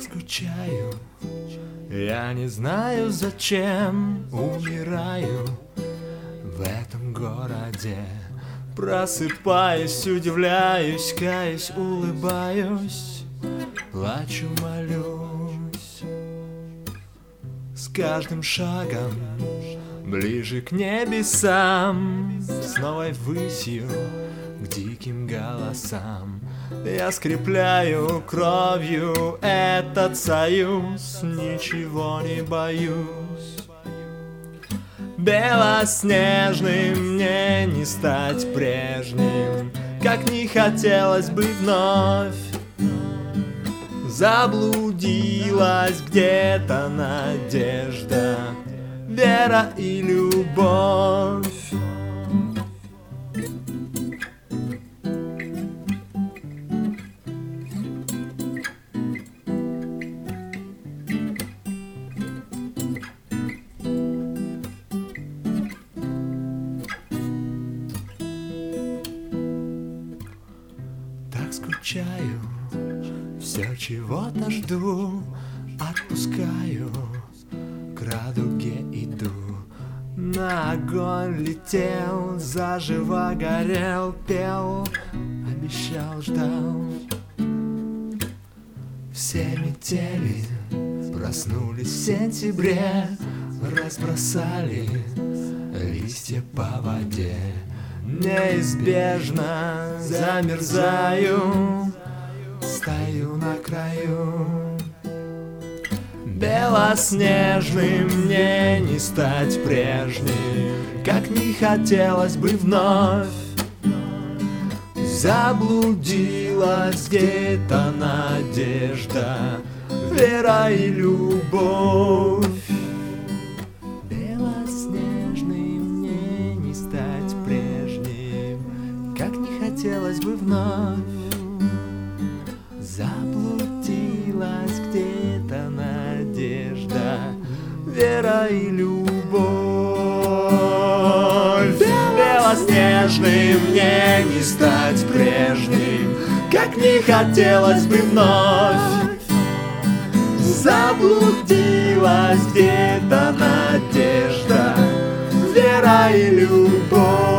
скучаю, я не знаю, зачем умираю в этом городе. Просыпаюсь, удивляюсь, каюсь, улыбаюсь, плачу, молюсь. С каждым шагом ближе к небесам, с новой высью к диким голосам. Я скрепляю кровью этот союз, ничего не боюсь. Белоснежным мне не стать прежним, как не хотелось бы вновь. Заблудилась где-то надежда, вера и любовь. Так скучаю, все чего-то жду, отпускаю, к радуге иду. На огонь летел, заживо горел, пел, обещал, ждал. Все метели проснулись в сентябре, разбросали листья по воде. Неизбежно замерзаю, стою на краю. Белоснежным мне не стать прежним, как не хотелось бы вновь. Заблудилась где-то надежда, вера и любовь. Белоснежным мне не стать прежним, как не хотелось бы вновь. Заблудилась где-то надежда, вера и любовь. Белоснежным мне не стать прежним, как не хотелось бы вновь. Заблудилась где-то надежда, вера и любовь.